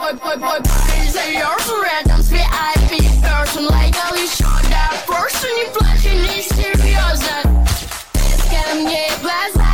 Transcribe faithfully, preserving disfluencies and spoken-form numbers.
boy, boy, boy, parties are yours. Random V I P person legally shot that person. И плачь, не серьезно. Без ко мне глаза.